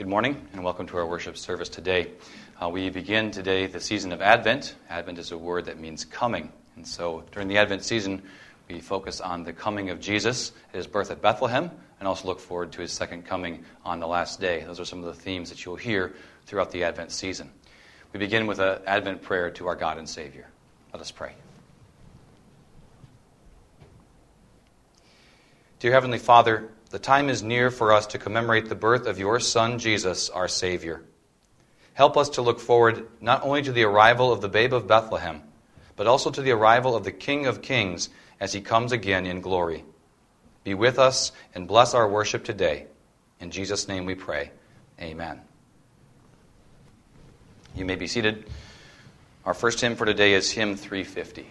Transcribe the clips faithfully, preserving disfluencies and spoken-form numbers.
Good morning and welcome to our worship service today. Uh, we begin today the season of Advent. Advent is a word that means coming. And so during the Advent season, we focus on the coming of Jesus at his birth at Bethlehem and also look forward to his second coming on the last day. Those are some of the themes that you'll hear throughout the Advent season. We begin with an Advent prayer to our God and Savior. Let us pray. Dear Heavenly Father, the time is near for us to commemorate the birth of your Son, Jesus, our Savior. Help us to look forward not only to the arrival of the babe of Bethlehem, but also to the arrival of the King of Kings as he comes again in glory. Be with us and bless our worship today. In Jesus' name we pray. Amen. You may be seated. Our first hymn for today is hymn three fifty.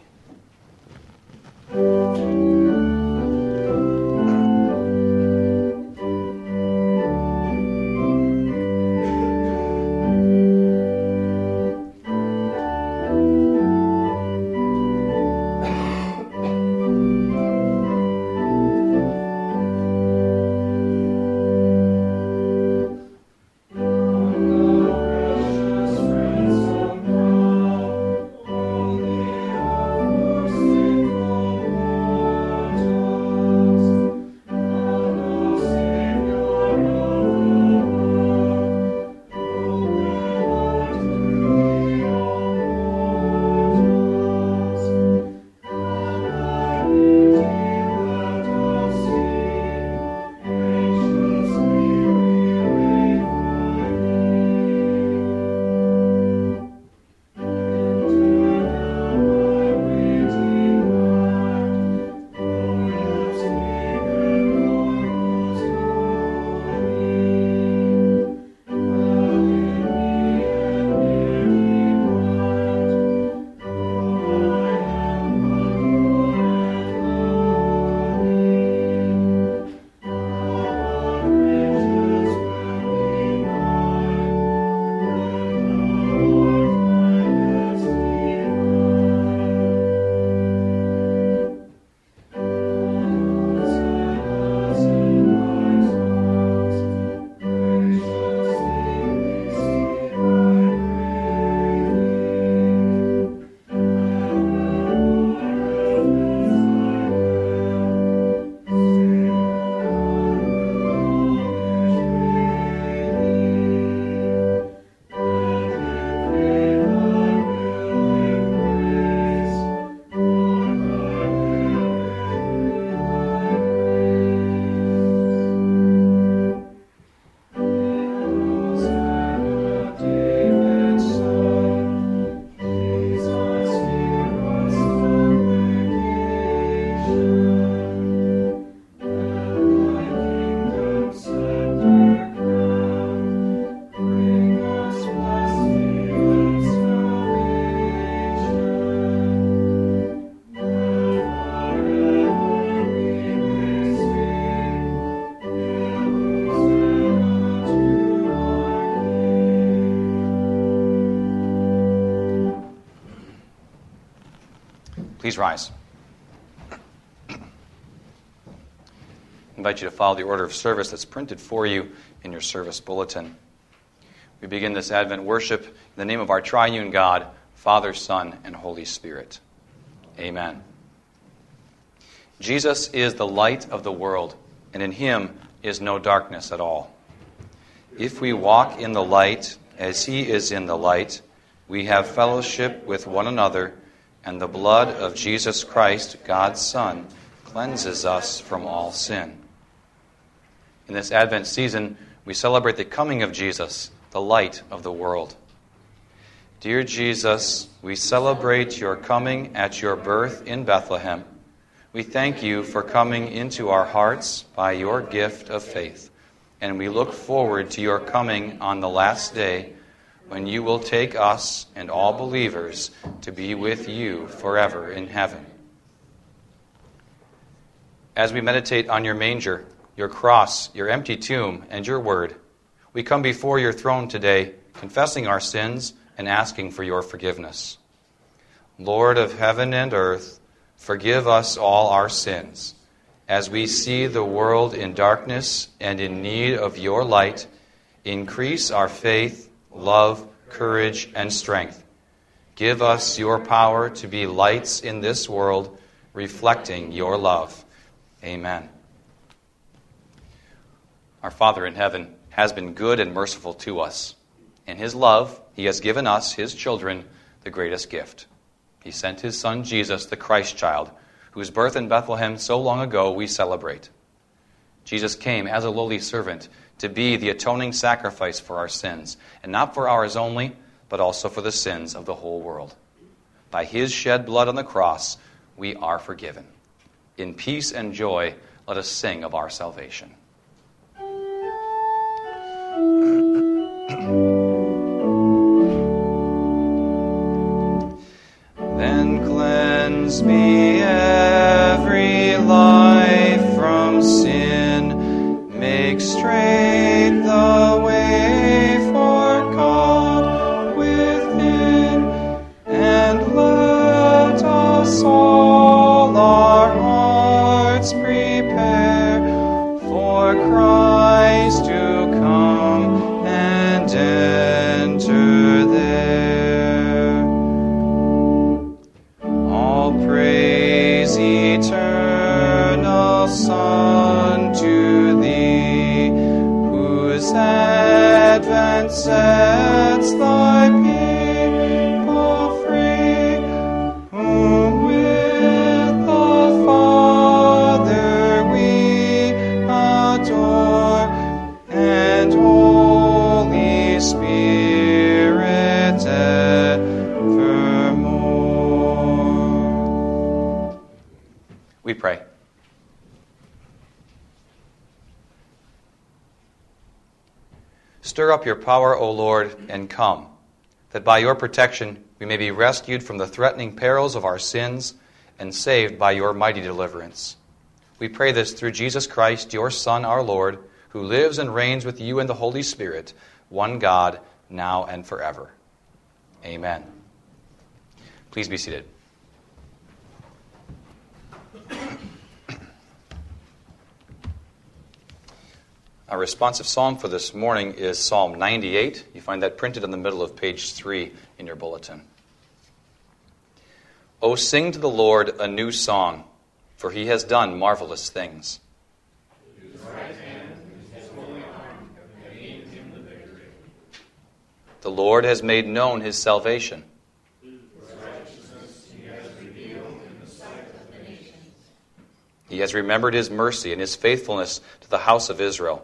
Please rise. I invite you to follow the order of service that's printed for you in your service bulletin. We begin this Advent worship in the name of our triune God, Father, Son, and Holy Spirit. Amen. Jesus is the light of the world, and in him is no darkness at all. If we walk in the light as he is in the light, we have fellowship with one another, and the blood of Jesus Christ, God's Son, cleanses us from all sin. In this Advent season, we celebrate the coming of Jesus, the light of the world. Dear Jesus, we celebrate your coming at your birth in Bethlehem. We thank you for coming into our hearts by your gift of faith, and we look forward to your coming on the last day, when you will take us and all believers to be with you forever in heaven. As we meditate on your manger, your cross, your empty tomb, and your word, we come before your throne today, confessing our sins and asking for your forgiveness. Lord of heaven and earth, forgive us all our sins, as we see the world in darkness and in need of your light, Increase our faith, love, courage, and strength. Give us your power to be lights in this world, reflecting your love. Amen. Our Father in heaven has been good and merciful to us. In his love, he has given us, his children, the greatest gift. He sent his Son Jesus, the Christ child, whose birth in Bethlehem so long ago we celebrate. Jesus came as a lowly servant to be the atoning sacrifice for our sins, and not for ours only, but also for the sins of the whole world. By his shed blood on the cross, we are forgiven. In peace and joy, let us sing of our salvation. Then cleanse me every life from sin, make straight the way for God within, and let us all our hearts prepare for Christ to come and enter there. All praise, eternal Son, to thee, whose advent sets thy people free, whom with the Father we adore, and Holy Spirit evermore. We pray. Stir up your power, O Lord, and come, that by your protection we may be rescued from the threatening perils of our sins and saved by your mighty deliverance. We pray this through Jesus Christ, your Son, our Lord, who lives and reigns with you in the Holy Spirit, one God, now and forever. Amen. Please be seated. Our responsive psalm for this morning is Psalm ninety-eight. You find that printed in the middle of page three in your bulletin. O sing to the Lord a new song, for he has done marvelous things. His right hand and his holy arm have gained him the victory. The Lord has made known his salvation. His righteousness he has revealed in the sight of the nations. He has remembered his mercy and his faithfulness to the house of Israel.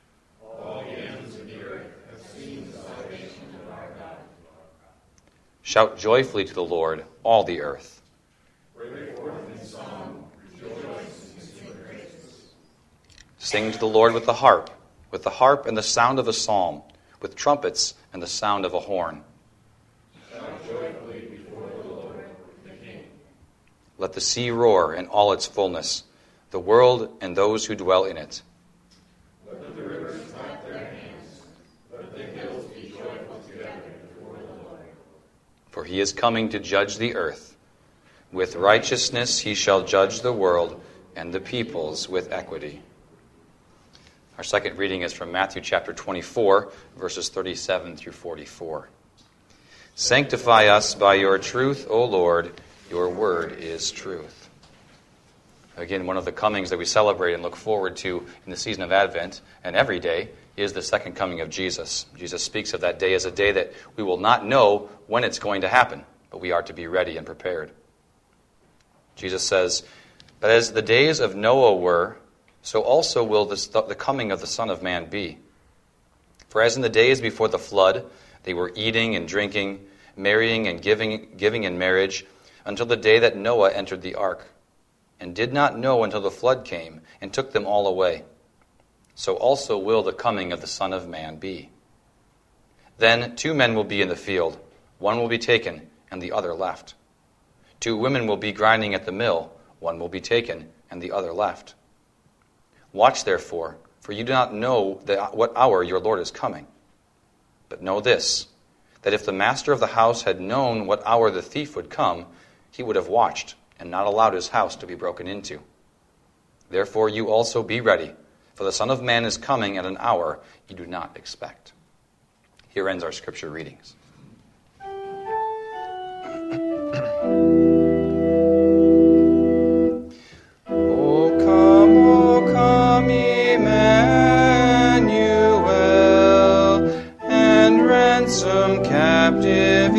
Shout joyfully to the Lord, all the earth. Break forth in song, rejoice in his praises. Sing to the Lord with the harp, with the harp and the sound of a psalm, with trumpets and the sound of a horn. Shout joyfully before the Lord, the King. Let the sea roar in all its fullness, the world and those who dwell in it. Let the rivers clap their hands, let the hills be joyful together before the Lord. For he is coming to judge the earth. With righteousness he shall judge the world, and the peoples with equity. Our second reading is from Matthew chapter twenty-four, verses thirty-seven through forty-four. Sanctify us by your truth, O Lord, your word is truth. Again, one of the comings that we celebrate and look forward to in the season of Advent, and every day, is the second coming of Jesus. Jesus speaks of that day as a day that we will not know when it's going to happen, but we are to be ready and prepared. Jesus says, "But as the days of Noah were, so also will this, the coming of the Son of Man be. For as in the days before the flood, they were eating and drinking, marrying and giving, giving in marriage, until the day that Noah entered the ark, and did not know until the flood came and took them all away. So also will the coming of the Son of Man be. Then two men will be in the field, one will be taken and the other left. Two women will be grinding at the mill, one will be taken and the other left. Watch therefore, for you do not know the, what hour your Lord is coming. But know this, that if the master of the house had known what hour the thief would come, he would have watched and not allowed his house to be broken into. Therefore you also be ready, For the Son of Man is coming at an hour you do not expect. Here ends our scripture readings. O come, O come, Emmanuel, and ransom captive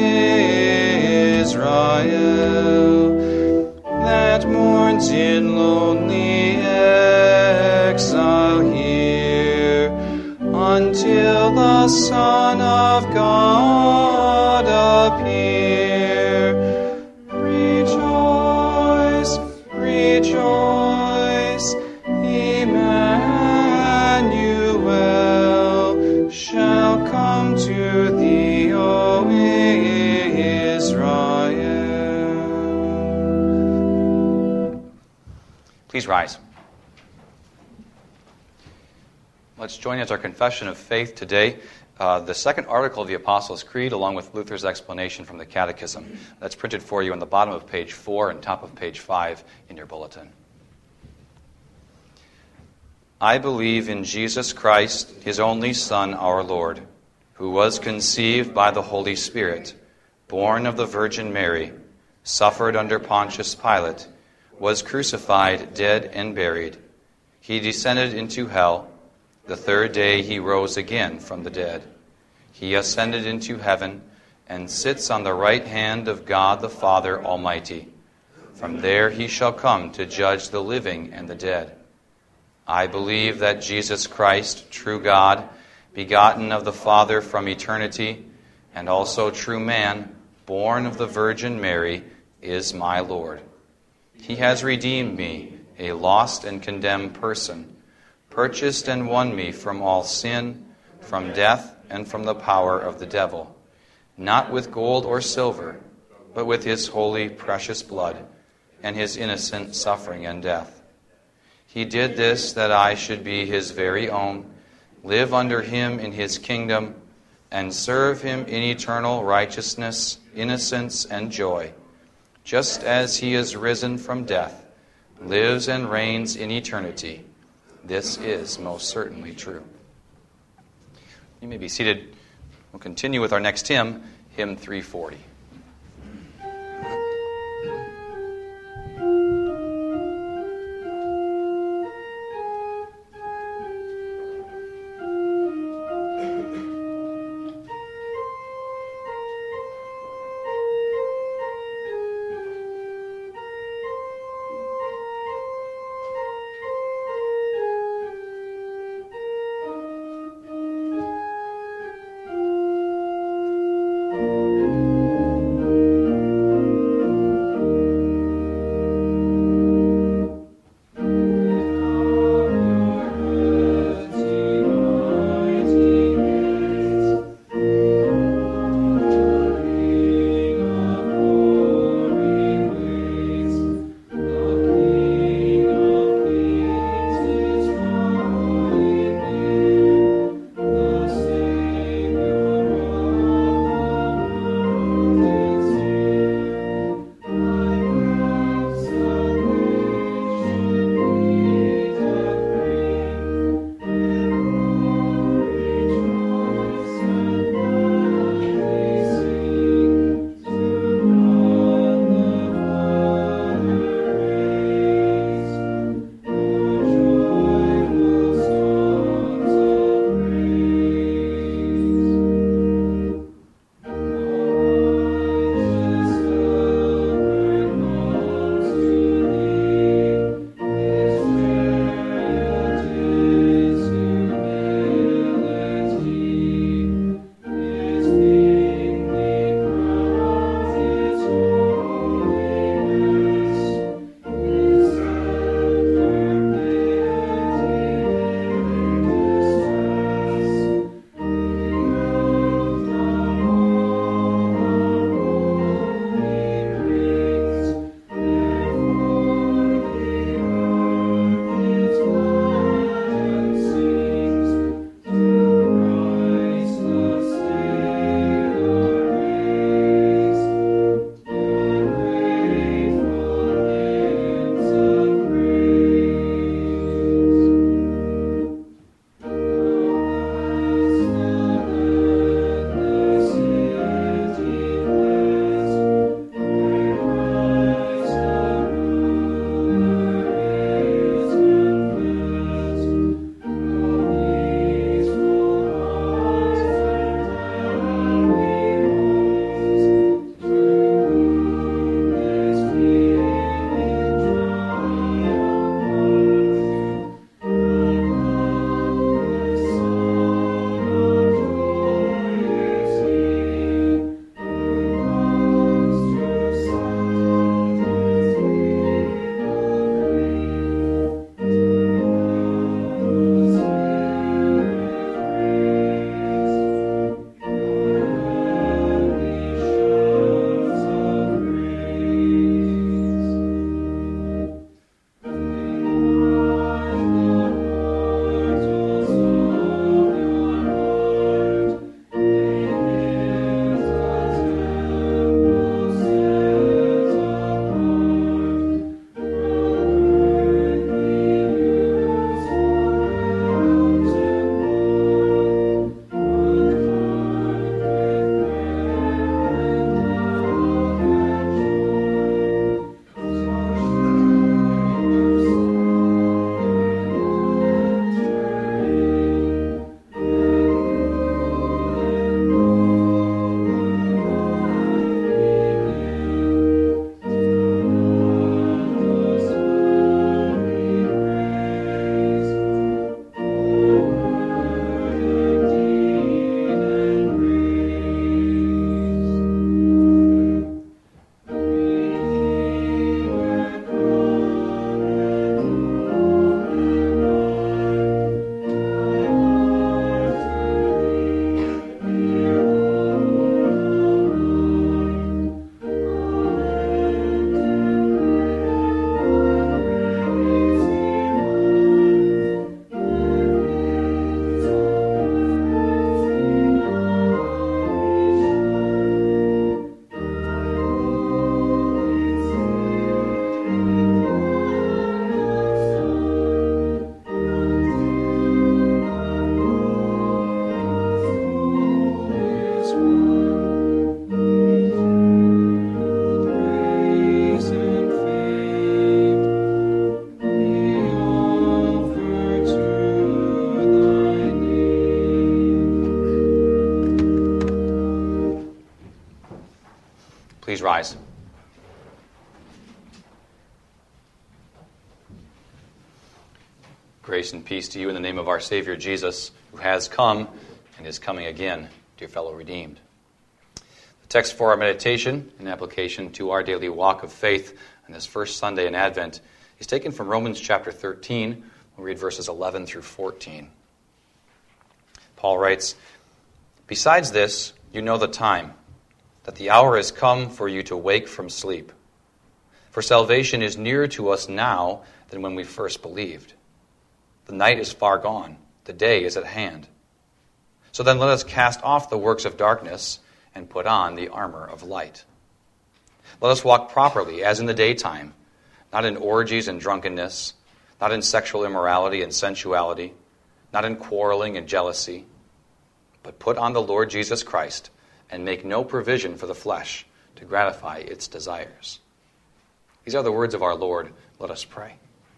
Israel, that mourns in lonely exile here, until the Son of God appear. Rejoice, rejoice, Emmanuel shall come to thee, O Israel. Please rise. Let's join as our confession of faith today. Uh, the second article of the Apostles' Creed, along with Luther's explanation from the Catechism. That's printed for you on the bottom of page four and top of page five in your bulletin. I believe in Jesus Christ, his only Son, our Lord, who was conceived by the Holy Spirit, born of the Virgin Mary, suffered under Pontius Pilate, was crucified, dead, and buried. He descended into hell. The third day he rose again from the dead. He ascended into heaven and sits on the right hand of God the Father Almighty. From there he shall come to judge the living and the dead. I believe that Jesus Christ, true God, begotten of the Father from eternity, and also true man, born of the Virgin Mary, is my Lord. He has redeemed me, a lost and condemned person, purchased and won me from all sin, from death, and from the power of the devil, not with gold or silver, but with his holy, precious blood, and his innocent suffering and death. He did this that I should be his very own, live under him in his kingdom, and serve him in eternal righteousness, innocence, and joy, just as he is risen from death, lives and reigns in eternity. This is most certainly true. You may be seated. We'll continue with our next hymn, hymn three forty. Please rise. Grace and peace to you in the name of our Savior Jesus, who has come and is coming again, dear fellow redeemed. The text for our meditation and application to our daily walk of faith on this first Sunday in Advent is taken from Romans chapter thirteen. We'll read verses eleven through fourteen. Paul writes, "Besides this, you know the time, that the hour has come for you to wake from sleep. For salvation is nearer to us now than when we first believed. The night is far gone, the day is at hand. So then let us cast off the works of darkness and put on the armor of light. Let us walk properly as in the daytime, not in orgies and drunkenness, not in sexual immorality and sensuality, not in quarreling and jealousy, but put on the Lord Jesus Christ and make no provision for the flesh to gratify its desires." These are the words of our Lord. Let us pray.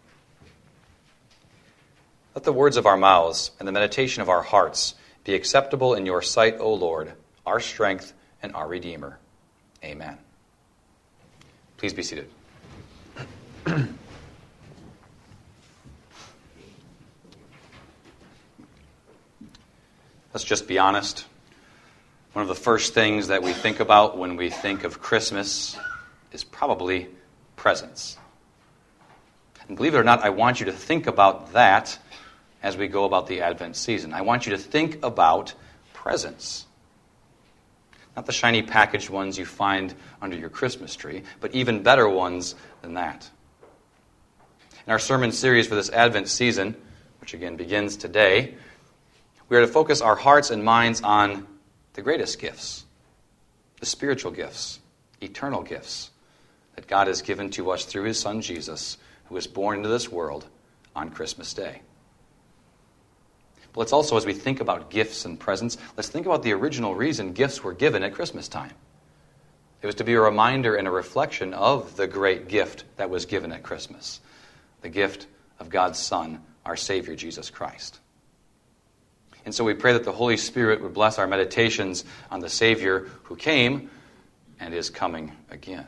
Let the words of our mouths and the meditation of our hearts be acceptable in your sight, O Lord, our strength and our Redeemer. Amen. Please be seated. Let's just be honest. One of the first things that we think about when we think of Christmas is probably presents. And believe it or not, I want you to think about that as we go about the Advent season. I want you to think about presents. Not the shiny packaged ones you find under your Christmas tree, but even better ones than that. In our sermon series for this Advent season, which again begins today, we are to focus our hearts and minds on the greatest gifts, the spiritual gifts, eternal gifts that God has given to us through His Son Jesus, who was born into this world on Christmas Day. But let's also, as we think about gifts and presents, let's think about the original reason gifts were given at Christmas time. It was to be a reminder and a reflection of the great gift that was given at Christmas, the gift of God's Son, our Savior, Jesus Christ. And so we pray that the Holy Spirit would bless our meditations on the Savior who came and is coming again.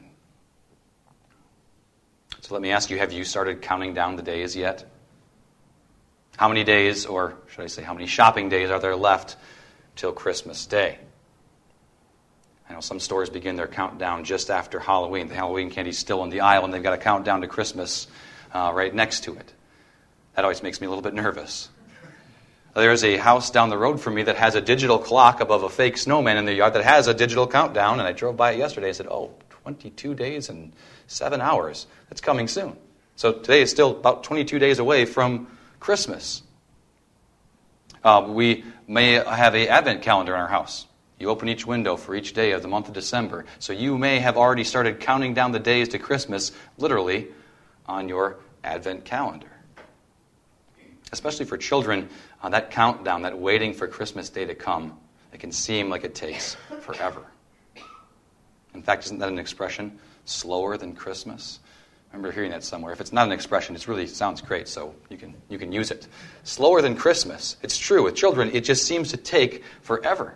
So let me ask you, have you started counting down the days yet? How many days, or should I say how many shopping days are there left till Christmas Day? I know some stores begin their countdown just after Halloween. The Halloween candy's still in the aisle, and they've got a countdown to Christmas uh, right next to it. That always makes me a little bit nervous. There is a house down the road from me that has a digital clock above a fake snowman in the yard that has a digital countdown, and I drove by it yesterday and said, oh, twenty-two days and seven hours. That's coming soon. So today is still about twenty-two days away from Christmas. Uh, we may have an Advent calendar in our house. You open each window for each day of the month of December. So you may have already started counting down the days to Christmas, literally, on your Advent calendar. Especially for children, uh, that countdown, that waiting for Christmas Day to come, it can seem like it takes forever. In fact, isn't that an expression? Slower than Christmas? I remember hearing that somewhere. If it's not an expression, it really sounds great, so you can you can use it. Slower than Christmas. It's true. With children, it just seems to take forever.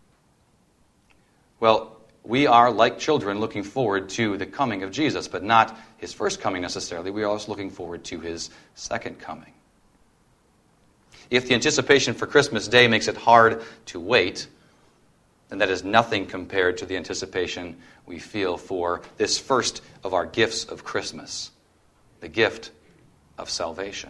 Well, we are, like children, looking forward to the coming of Jesus, but not His first coming necessarily. We are also looking forward to His second coming. If the anticipation for Christmas Day makes it hard to wait, then that is nothing compared to the anticipation we feel for this first of our gifts of Christmas, the gift of salvation.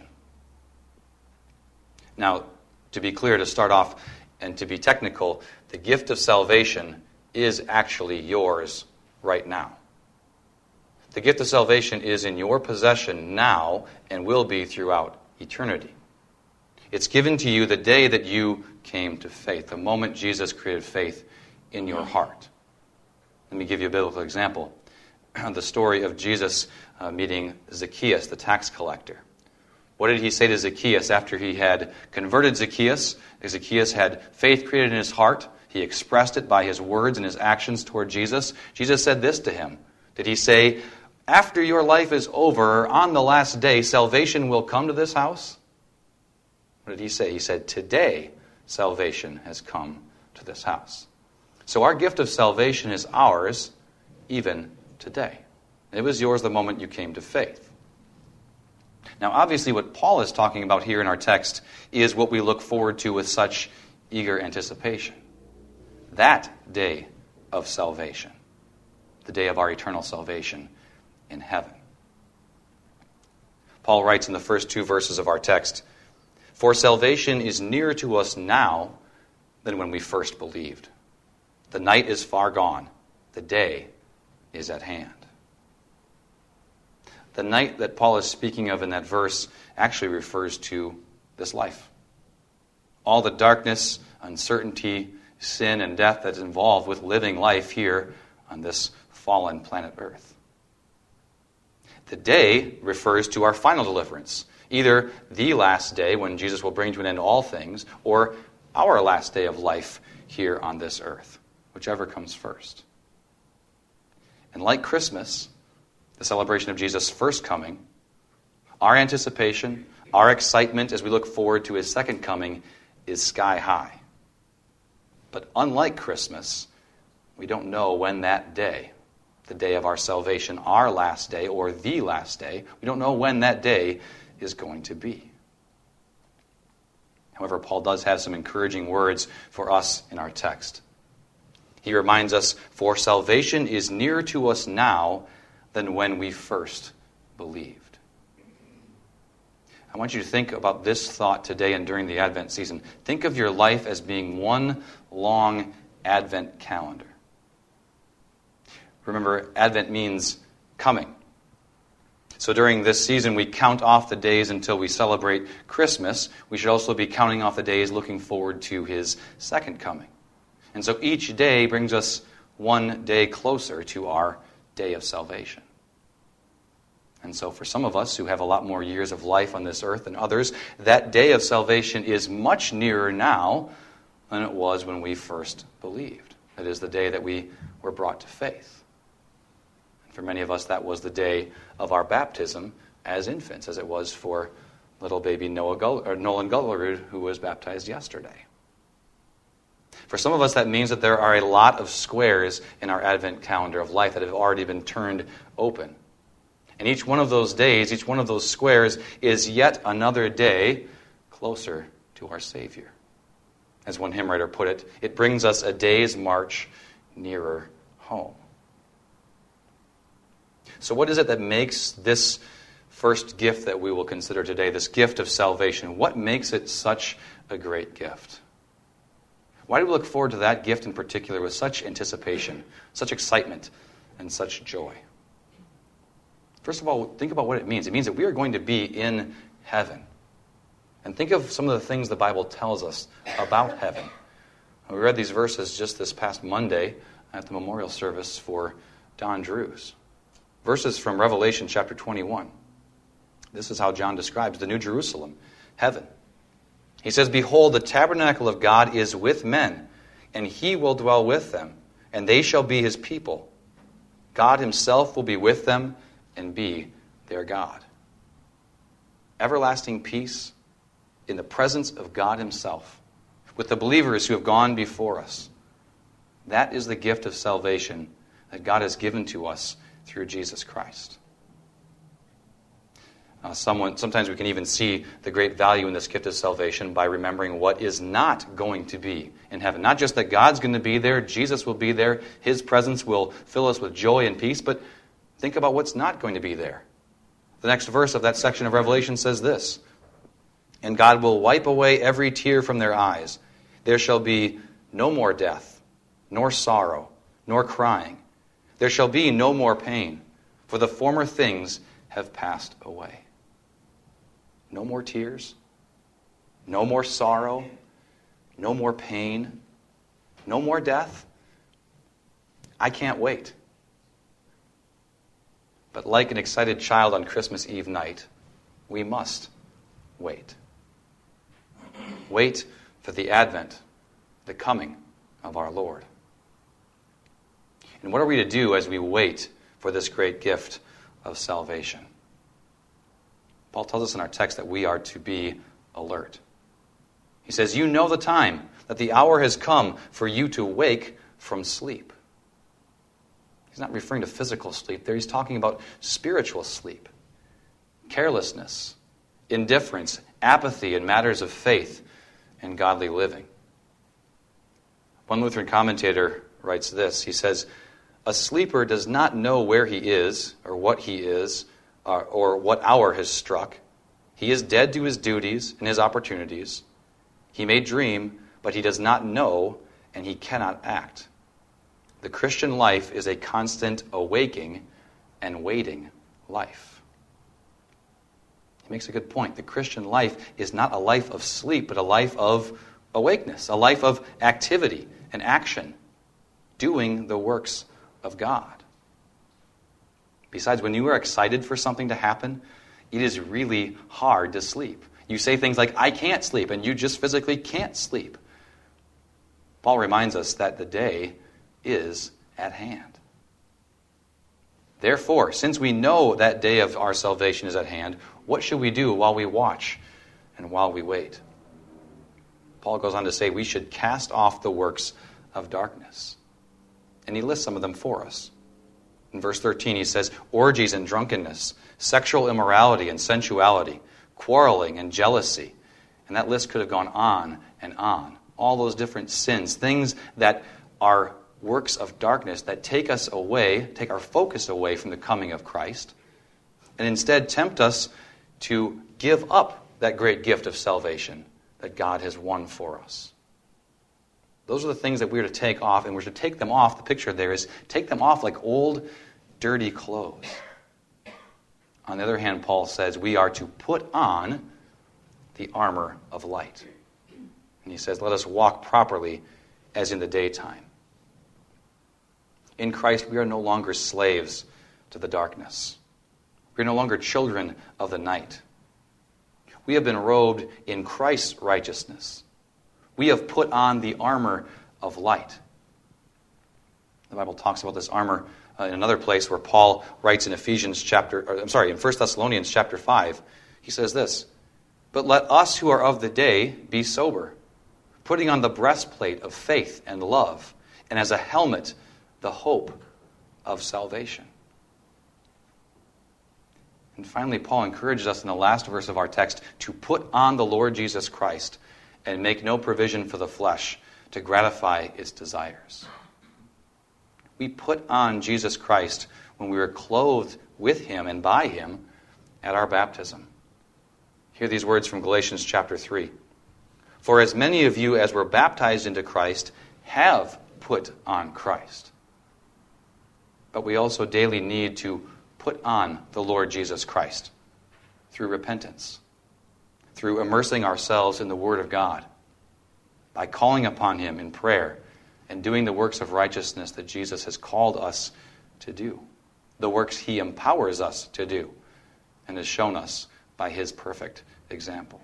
Now, to be clear, to start off and to be technical, the gift of salvation is actually yours right now. The gift of salvation is in your possession now and will be throughout eternity. It's given to you the day that you came to faith, the moment Jesus created faith in your heart. Let me give you a biblical example. The story of Jesus uh, meeting Zacchaeus, the tax collector. What did he say to Zacchaeus after he had converted Zacchaeus? Zacchaeus had faith created in his heart. He expressed it by his words and his actions toward Jesus. Jesus said this to him. Did he say, after your life is over, on the last day, salvation will come to this house? What did he say? He said, today salvation has come to this house. So our gift of salvation is ours even today. It was yours the moment you came to faith. Now, obviously, what Paul is talking about here in our text is what we look forward to with such eager anticipation. That day of salvation. The day of our eternal salvation in heaven. Paul writes in the first two verses of our text, "For salvation is nearer to us now than when we first believed. The night is far gone. The day is at hand." The night that Paul is speaking of in that verse actually refers to this life. All the darkness, uncertainty, sin, and death that's involved with living life here on this fallen planet Earth. The day refers to our final deliverance, either the last day when Jesus will bring to an end all things, or our last day of life here on this earth, whichever comes first. And like Christmas, the celebration of Jesus' first coming, our anticipation, our excitement as we look forward to his second coming is sky high. But unlike Christmas, we don't know when that day, the day of our salvation, our last day, or the last day, we don't know when that day is going to be. However, Paul does have some encouraging words for us in our text. He reminds us, "For salvation is nearer to us now than when we first believed." I want you to think about this thought today and during the Advent season. Think of your life as being one long Advent calendar. Remember, Advent means coming. So during this season, we count off the days until we celebrate Christmas. We should also be counting off the days looking forward to his second coming. And so each day brings us one day closer to our day of salvation. And so for some of us who have a lot more years of life on this earth than others, that day of salvation is much nearer now than it was when we first believed. That is the day that we were brought to faith. For many of us, that was the day of our baptism as infants, as it was for little baby Noah Gull- or Nolan Gullerud, who was baptized yesterday. For some of us, that means that there are a lot of squares in our Advent calendar of life that have already been turned open. And each one of those days, each one of those squares is yet another day closer to our Savior. As one hymn writer put it, it brings us a day's march nearer home. So what is it that makes this first gift that we will consider today, this gift of salvation, what makes it such a great gift? Why do we look forward to that gift in particular with such anticipation, such excitement, and such joy? First of all, think about what it means. It means that we are going to be in heaven. And think of some of the things the Bible tells us about heaven. We read these verses just this past Monday at the memorial service for Don Drews. Verses from Revelation chapter twenty-one. This is how John describes the New Jerusalem, heaven. He says, "Behold, the tabernacle of God is with men, and he will dwell with them, and they shall be his people. God himself will be with them and be their God." Everlasting peace in the presence of God himself, with the believers who have gone before us. That is the gift of salvation that God has given to us through Jesus Christ. Uh, someone, sometimes we can even see the great value in this gift of salvation by remembering what is not going to be in heaven. Not just that God's going to be there, Jesus will be there, his presence will fill us with joy and peace, but think about what's not going to be there. The next verse of that section of Revelation says this, "And God will wipe away every tear from their eyes. There shall be no more death, nor sorrow, nor crying. There shall be no more pain, for the former things have passed away." No more tears, no more sorrow, no more pain, no more death. I can't wait. But like an excited child on Christmas Eve night, we must wait. Wait for the advent, the coming of our Lord. And what are we to do as we wait for this great gift of salvation? Paul tells us in our text that we are to be alert. He says, "You know the time, that the hour has come for you to wake from sleep." He's not referring to physical sleep there. He's talking about spiritual sleep, carelessness, indifference, apathy in matters of faith and godly living. One Lutheran commentator writes this. He says, "A sleeper does not know where he is or what he is or, or what hour has struck. He is dead to his duties and his opportunities. He may dream, but he does not know, and he cannot act. The Christian life is a constant awaking and waiting life." He makes a good point. The Christian life is not a life of sleep, but a life of awakeness, a life of activity and action, doing the works of God. Besides, when you are excited for something to happen, it is really hard to sleep. You say things like, "I can't sleep," and you just physically can't sleep. Paul reminds us that the day is at hand. Therefore, since we know that day of our salvation is at hand, what should we do while we watch and while we wait? Paul goes on to say we should cast off the works of darkness. And he lists some of them for us. In verse thirteen, he says, orgies and drunkenness, sexual immorality and sensuality, quarreling and jealousy. And that list could have gone on and on. All those different sins, things that are works of darkness that take us away, take our focus away from the coming of Christ, and instead tempt us to give up that great gift of salvation that God has won for us. Those are the things that we're to take off, and we're to take them off. The picture there is take them off like old, dirty clothes. On the other hand, Paul says we are to put on the armor of light. And he says, let us walk properly as in the daytime. In Christ, we are no longer slaves to the darkness. We are no longer children of the night. We have been robed in Christ's righteousness. We have put on the armor of light. The Bible talks about this armor uh, in another place where Paul writes in Ephesians chapter, or, I'm sorry, in First Thessalonians chapter five. He says this, but let us who are of the day be sober, putting on the breastplate of faith and love, and as a helmet, the hope of salvation. And finally, Paul encourages us in the last verse of our text to put on the Lord Jesus Christ and make no provision for the flesh to gratify its desires. We put on Jesus Christ when we were clothed with him and by him at our baptism. Hear these words from Galatians chapter three. For as many of you as were baptized into Christ have put on Christ. But we also daily need to put on the Lord Jesus Christ through repentance, through immersing ourselves in the Word of God, by calling upon him in prayer and doing the works of righteousness that Jesus has called us to do, the works he empowers us to do and has shown us by his perfect example.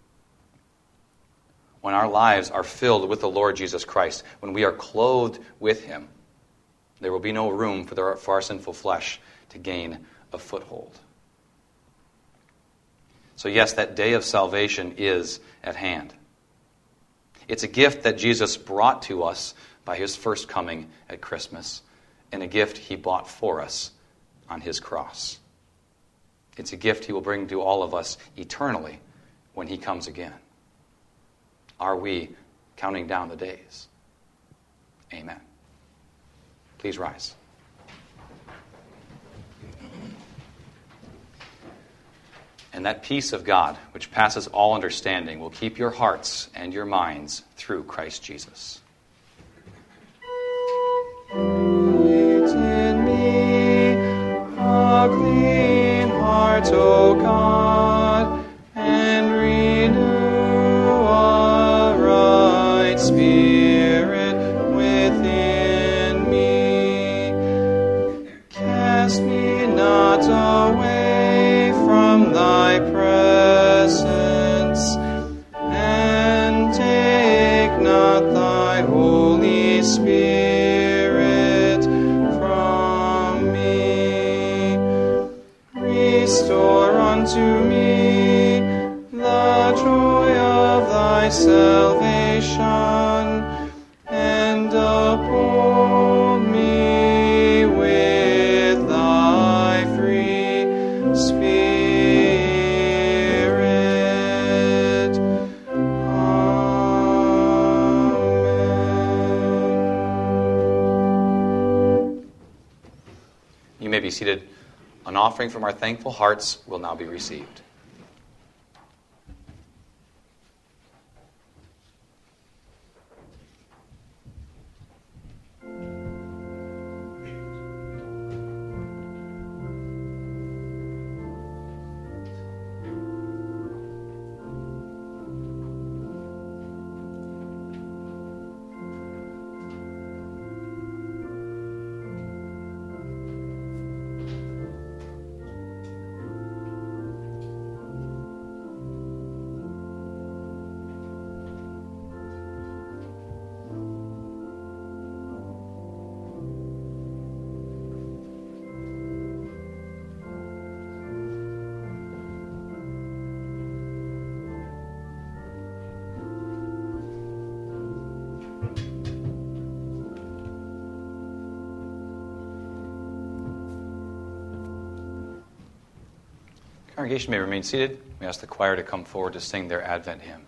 When our lives are filled with the Lord Jesus Christ, when we are clothed with him, there will be no room for, the, for our sinful flesh to gain a foothold. So yes, that day of salvation is at hand. It's a gift that Jesus brought to us by his first coming at Christmas, and a gift he bought for us on his cross. It's a gift he will bring to all of us eternally when he comes again. Are we counting down the days? Amen. Please rise. And that peace of God, which passes all understanding, will keep your hearts and your minds through Christ Jesus. Create in me a clean heart, O God, and renew a right spirit within me. Cast me not away from thy presence, and take not thy Holy Spirit from me. Restore unto me the joy of thy salvation, and uphold me with You may be seated. An offering from our thankful hearts will now be received. Congregation may remain seated. We ask the choir to come forward to sing their Advent hymn.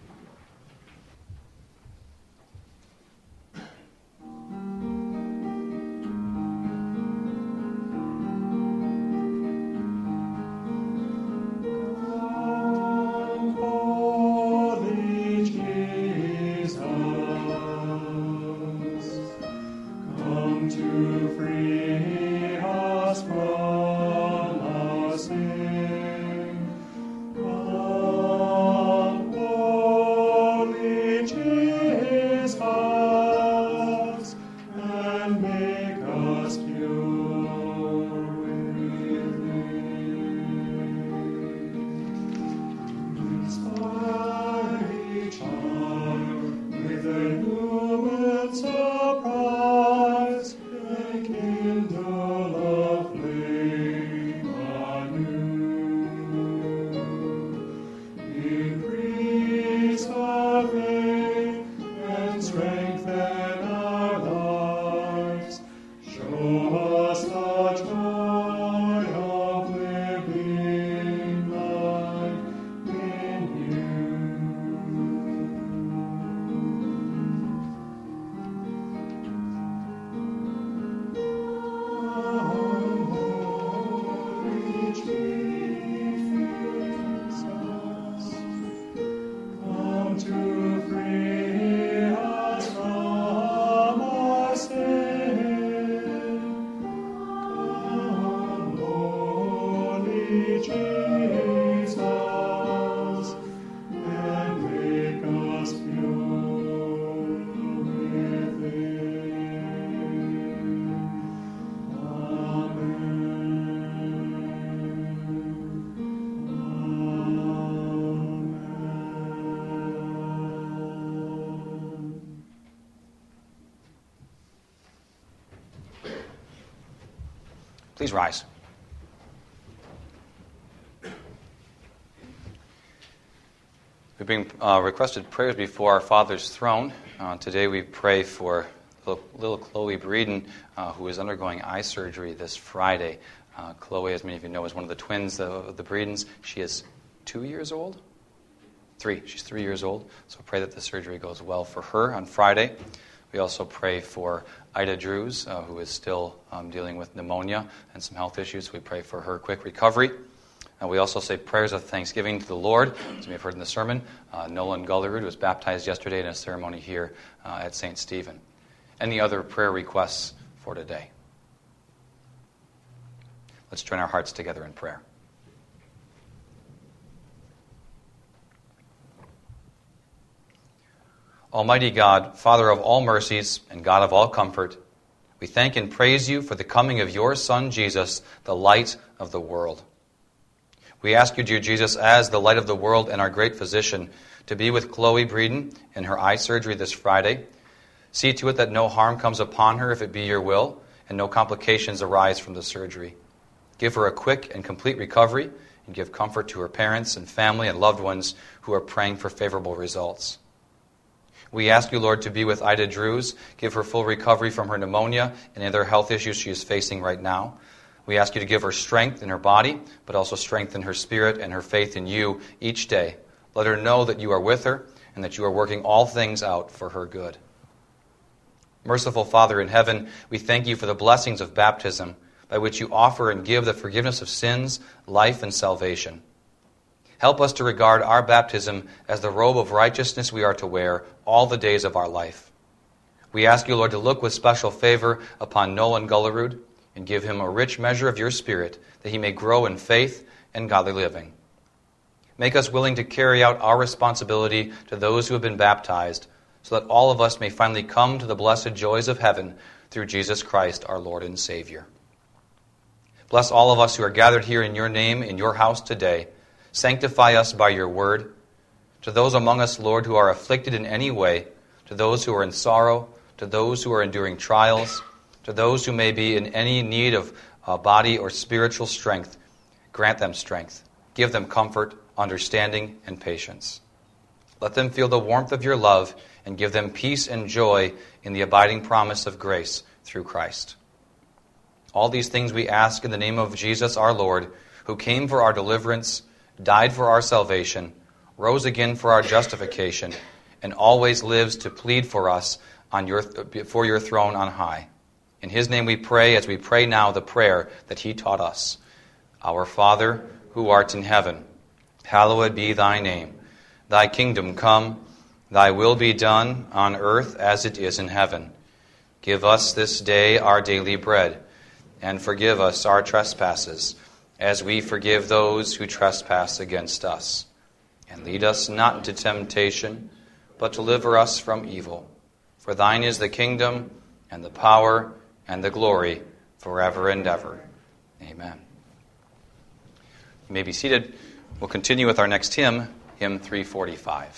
Please rise. We bring uh, requested prayers before our Father's throne. Uh, today we pray for little, little Chloe Breeden, uh, who is undergoing eye surgery this Friday. Uh, Chloe, as many of you know, is one of the twins of the Breedens. She is two years old? Three. She's three years old. So pray that the surgery goes well for her on Friday. We also pray for Ida Drews, uh, who is still um, dealing with pneumonia and some health issues. We pray for her quick recovery. And we also say prayers of thanksgiving to the Lord. As we have heard in the sermon, uh, Nolan Gullerud was baptized yesterday in a ceremony here uh, at Saint Stephen. Any other prayer requests for today? Let's join our hearts together in prayer. Almighty God, Father of all mercies and God of all comfort, we thank and praise you for the coming of your Son, Jesus, the light of the world. We ask you, dear Jesus, as the light of the world and our great physician, to be with Chloe Breeden in her eye surgery this Friday. See to it that no harm comes upon her if it be your will, and no complications arise from the surgery. Give her a quick and complete recovery, and give comfort to her parents and family and loved ones who are praying for favorable results. We ask you, Lord, to be with Ida Drews, give her full recovery from her pneumonia and other health issues she is facing right now. We ask you to give her strength in her body, but also strength in her spirit and her faith in you each day. Let her know that you are with her and that you are working all things out for her good. Merciful Father in heaven, we thank you for the blessings of baptism, by which you offer and give the forgiveness of sins, life, and salvation. Help us to regard our baptism as the robe of righteousness we are to wear all the days of our life. We ask you, Lord, to look with special favor upon Nolan Gullerud and give him a rich measure of your Spirit, that he may grow in faith and godly living. Make us willing to carry out our responsibility to those who have been baptized, so that all of us may finally come to the blessed joys of heaven through Jesus Christ, our Lord and Savior. Bless all of us who are gathered here in your name in your house today. Sanctify us by your word. To those among us, Lord, who are afflicted in any way, to those who are in sorrow, to those who are enduring trials, to those who may be in any need of uh, body or spiritual strength, grant them strength. Give them comfort, understanding, and patience. Let them feel the warmth of your love and give them peace and joy in the abiding promise of grace through Christ. All these things we ask in the name of Jesus our Lord, who came for our deliverance, died for our salvation, rose again for our justification, and always lives to plead for us on your before your throne on high. In his name we pray as we pray now the prayer that he taught us. Our Father, who art in heaven, hallowed be thy name. Thy kingdom come, thy will be done on earth as it is in heaven. Give us this day our daily bread, and forgive us our trespasses, as we forgive those who trespass against us. And lead us not into temptation, but deliver us from evil. For thine is the kingdom, and the power, and the glory, forever and ever. Amen. You may be seated. We'll continue with our next hymn, hymn three forty-five.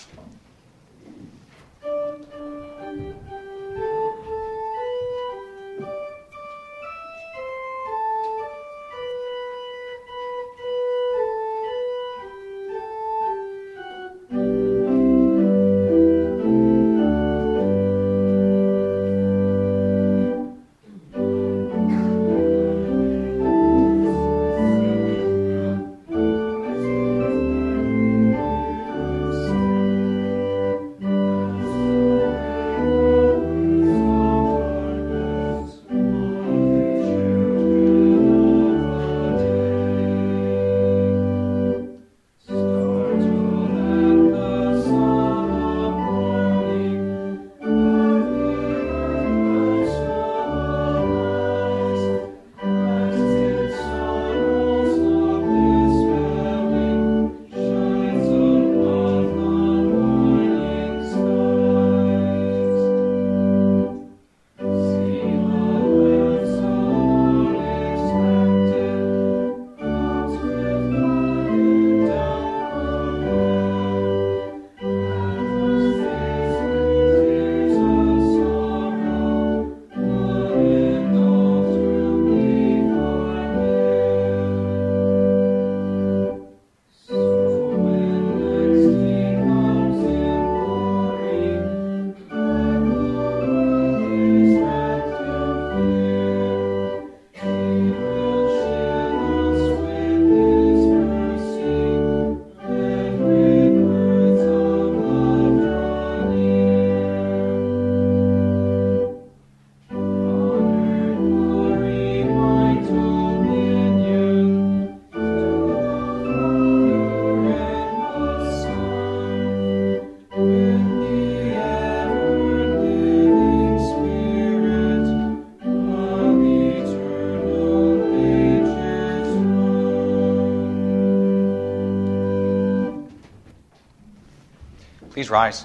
Please rise.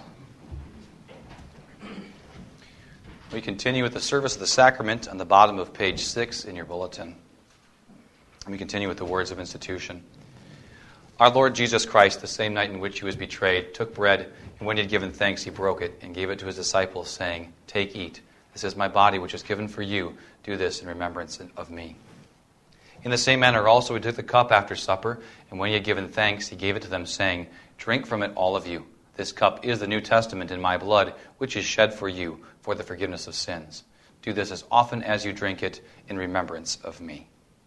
We continue with the service of the sacrament on the bottom of page six in your bulletin. And we continue with the words of institution. Our Lord Jesus Christ, the same night in which he was betrayed, took bread, and when he had given thanks, he broke it and gave it to his disciples, saying, "Take, eat. This is my body, which is given for you. Do this in remembrance of me." In the same manner also he took the cup after supper, and when he had given thanks, he gave it to them, saying, "Drink from it, all of you. This cup is the New Testament in my blood, which is shed for you for the forgiveness of sins. Do this as often as you drink it in remembrance of me."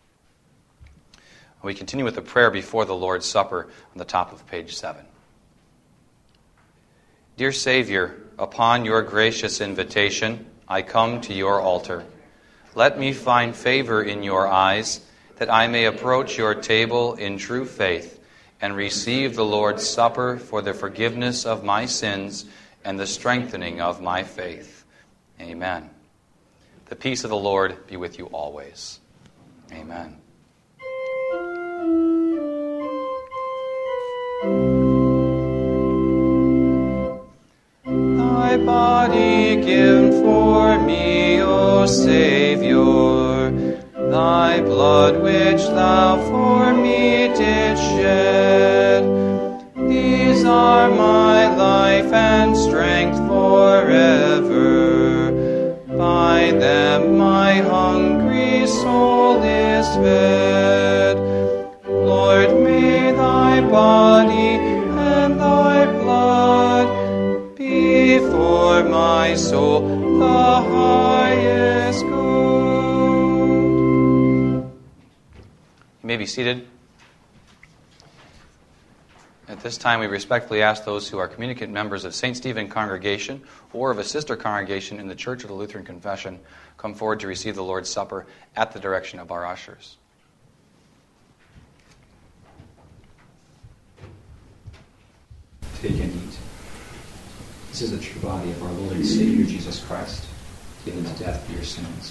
We continue with the prayer before the Lord's Supper on the top of page seven. Dear Savior, upon your gracious invitation, I come to your altar. Let me find favor in your eyes, that I may approach your table in true faith and receive the Lord's Supper for the forgiveness of my sins and the strengthening of my faith. Amen. The peace of the Lord be with you always. Amen. Thy body given for me, O Savior, thy blood which thou for me didst shed, these are my life and strength forever. By them my hungry soul is fed. Lord, may thy body and thy blood be for my soul the highest good. You may be seated. At this time, we respectfully ask those who are communicant members of Saint Stephen Congregation or of a sister congregation in the Church of the Lutheran Confession come forward to receive the Lord's Supper at the direction of our ushers. Take and eat. This is the true body of our Lord and Savior Jesus Christ, given to death for your sins.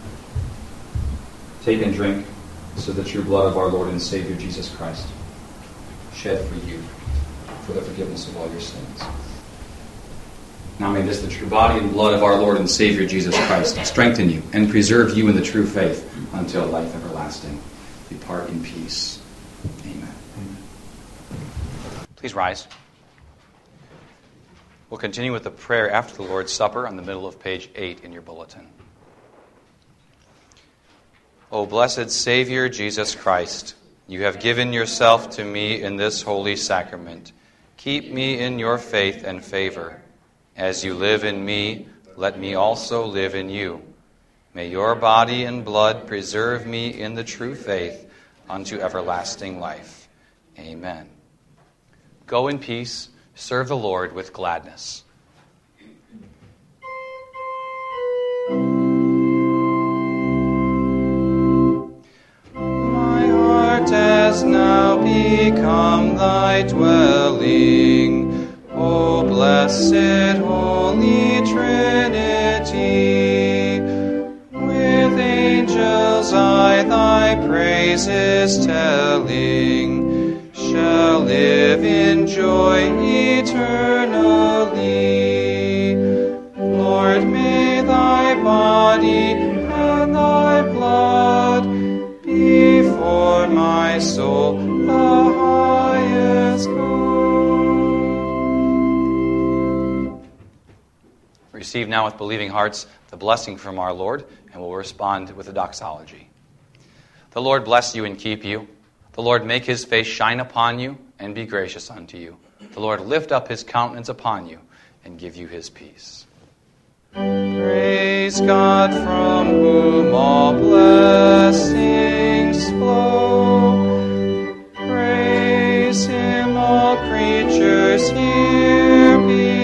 Take and drink. This is the true blood of our Lord and Savior Jesus Christ, shed for you for the forgiveness of all your sins. Now may this, the true body and blood of our Lord and Savior Jesus Christ, strengthen you and preserve you in the true faith until life everlasting. Depart in peace. Amen. Amen. Please rise. We'll continue with the prayer after the Lord's Supper on the middle of page eight in your bulletin. O blessed Savior Jesus Christ, you have given yourself to me in this holy sacrament. Keep me in your faith and favor. As you live in me, let me also live in you. May your body and blood preserve me in the true faith unto everlasting life. Amen. Go in peace. Serve the Lord with gladness. My heart has now become thy dwelling, O blessed Holy Trinity. With angels I thy praises telling, shall live in joy eternally. Lord, may thy body and thy blood be for my soul the highest good. Receive now with believing hearts the blessing from our Lord, and we'll respond with a doxology. The Lord bless you and keep you. The Lord make his face shine upon you and be gracious unto you. The Lord lift up his countenance upon you and give you his peace. Praise God, from whom all blessings flow. Praise him, all creatures here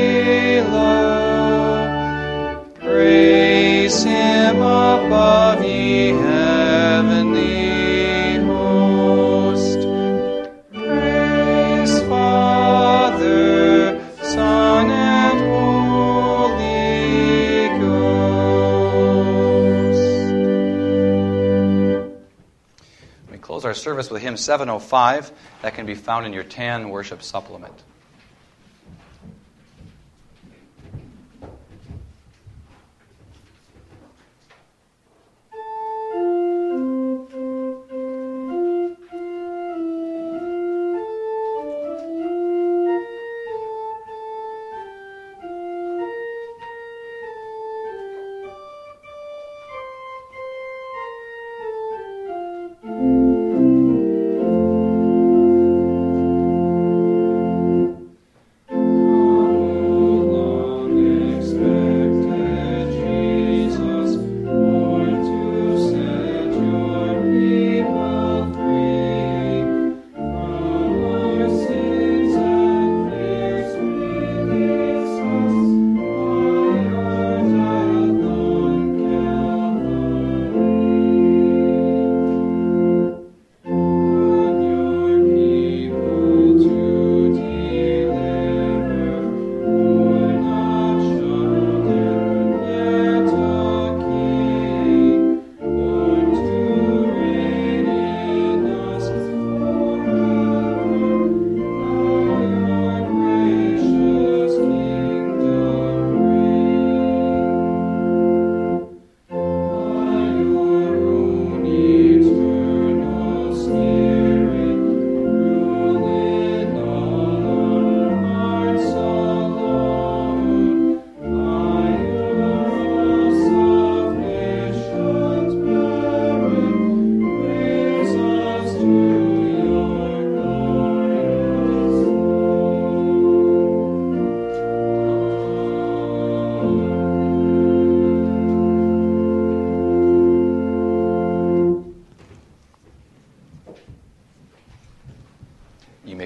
below. Praise him above, ye heavenly host. Praise Father, Son, and Holy Ghost. We close our service with hymn seven oh five. That can be found in your tan worship supplement.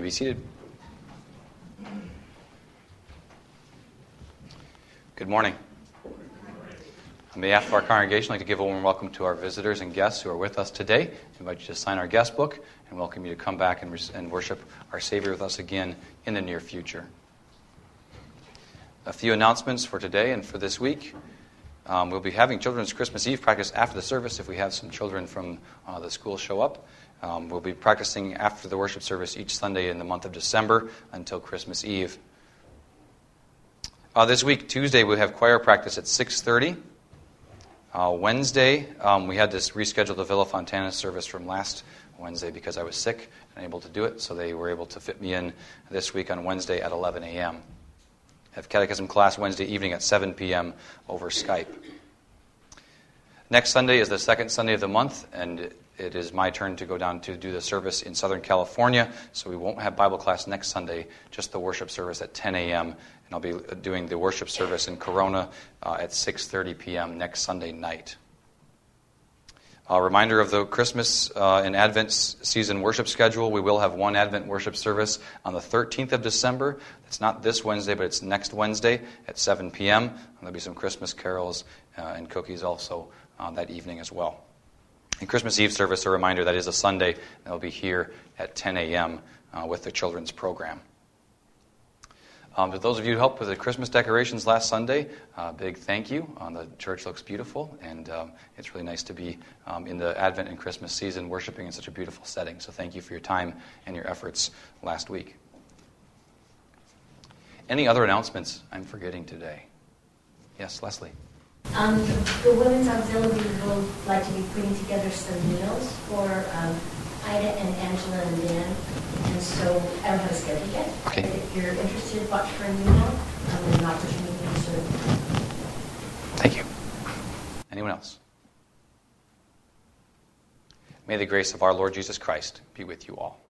be seated. Good morning. On behalf of our congregation, I'd like to give a warm welcome to our visitors and guests who are with us today. I invite you to sign our guest book and welcome you to come back and, res- and worship our Savior with us again in the near future. A few announcements for today and for this week. Um, we'll be having Children's Christmas Eve practice after the service if we have some children from uh, the school show up. Um, we'll be practicing after the worship service each Sunday in the month of December until Christmas Eve. Uh, this week, Tuesday, we have choir practice at six thirty. Uh, Wednesday, um, we had to reschedule the Villa Fontana service from last Wednesday because I was sick and unable to do it, so they were able to fit me in this week on Wednesday at eleven a.m. I have catechism class Wednesday evening at seven p.m. over Skype. Next Sunday is the second Sunday of the month, and it is my turn to go down to do the service in Southern California, so we won't have Bible class next Sunday, just the worship service at ten a.m., and I'll be doing the worship service in Corona uh, at six thirty p.m. next Sunday night. A reminder of the Christmas uh, and Advent season worship schedule. We will have one Advent worship service on the thirteenth of December. It's not this Wednesday, but it's next Wednesday at seven p.m. And there'll be some Christmas carols uh, and cookies also uh, that evening as well. And Christmas Eve service, a reminder, that is a Sunday, and they'll be here at ten a.m. Uh, with the children's program. Um, to those of you who helped with the Christmas decorations last Sunday, uh, big thank you. Uh, the church looks beautiful, and um, it's really nice to be um, in the Advent and Christmas season worshiping in such a beautiful setting. So thank you for your time and your efforts last week. Any other announcements I'm forgetting today? Yes, Leslie. Um, the Women's Auxiliary will like to be putting together some meals for um, Ida and Angela and Dan, and so I don't have a schedule yet. Okay. If you're interested, watch for an email. Um, and not pushing anything soon. Thank you. Anyone else? May the grace of our Lord Jesus Christ be with you all.